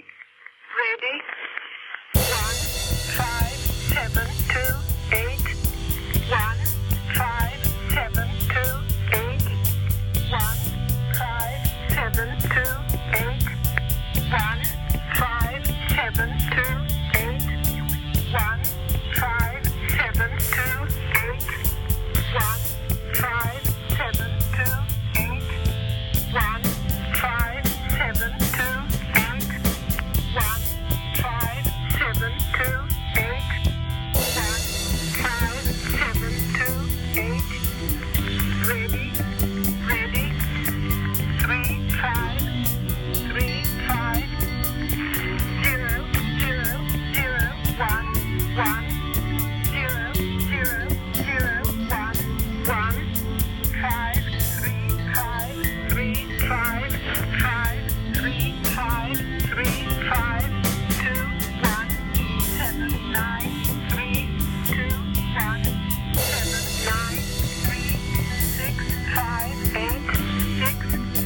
Ready? Ready? 1, 5, 7, 2, 8. 1, 5, 7, 2, 8. 1, 5, 7, 2, 8. 1, 5, 7, 2, 8. 1, 5, 7, 2, 8. 1, 5, 7, 2, 8. 1, 5, 7, 2, 8. 1, 5, 7, 2, 8. 1, 5, 7, 2, 8. Ready? Ready? 3, 5, 3, 5. 0, 0, 0, 1, 1. 0, 0, 0, 1, 1. 5, 3, 5, 3, 5, 5, 3, 5, 3, 5, 2, 1, 7, 9, 3, 2, 1, 7, 9, 3, 6, 5, 8, 6,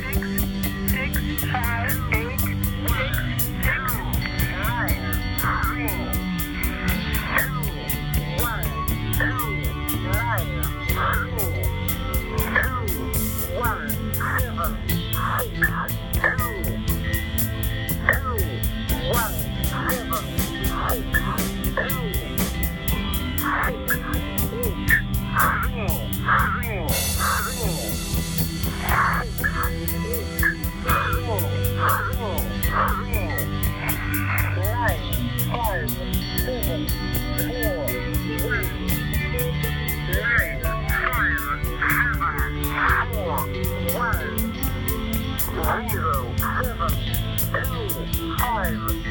6, 6, 5, 8, 6, 0, 7, 2, 5.